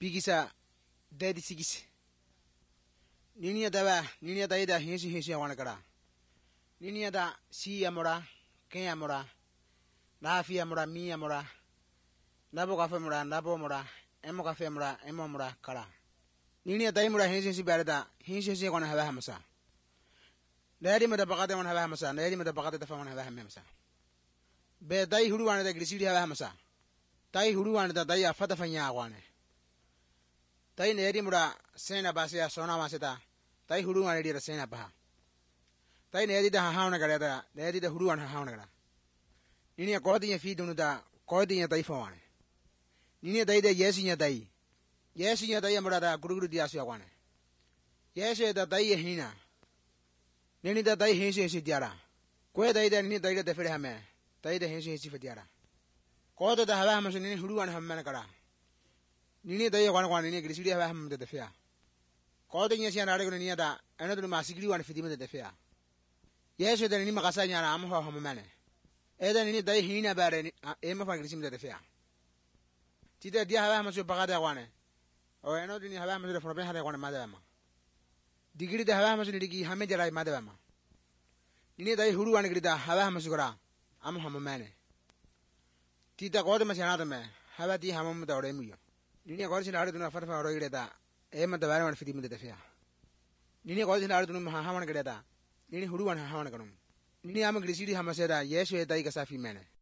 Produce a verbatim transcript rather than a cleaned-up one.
Pigisa Daddy Sigis Ninia Dava, Ninia Daida, Hinsi Hinsi Wanakara Ninia da Si Amora, Ken Amora, Nafi Amora, Mi Amora, Nabocafemora, Nabomora, Emocafemora, Emomora, Kara Ninia Daimura Hinsi Barada, Hinsi Wana Havamasa. Daddy made a bagada on Havamasa, Daddy made a bagada the phone Havamasa. Be Dai Huru and the Grisidi Havamasa. Tai Huru and the Daya Fatafanya one. Tai Nedimura, Sena Basia, Sona Maseta, Tai Huru and the Sena Baha. Tai Nedi the Haunagada, Nedi the Huru and Haunagada. Ninia Godi and feed on the Godi and Taifon. Ninia Day the Yes in your day. Yes in your day, Murada, Guru Diasia one. Yes, the Day Hina. Nini the Day Hinsi Diara. Quay they then need the Ferhame, Tai the Hinsi Fediara. Call the Havamas in Huru and Hamanakara. Nini day one one in Grisidi Havam the fair. Call the Yasian Aragon near that, another Masigri and Fidim the fair. Yes, the Nimakasanya Amho Hamane. Eden any day Hina about any aim of Grisim the fair. Tita Dia Havamas of Bagada one. Or another in Havamas from Behada one Madama. Degree the Havamas in Digi Hamedra Madama. Nini day Huru and Grida Havamasura, Amhamane. Tita Godamas another man, Havati Hamam the Remio. Nini goes in Arduna Fata Roida, aim at the Varan Fidim the fair. Nini goes in Ardunum Hamanagada, Nini Huru and Hamanaganum. Nini Amagrisidi Hamaseda, yes, Daigasafi Mane.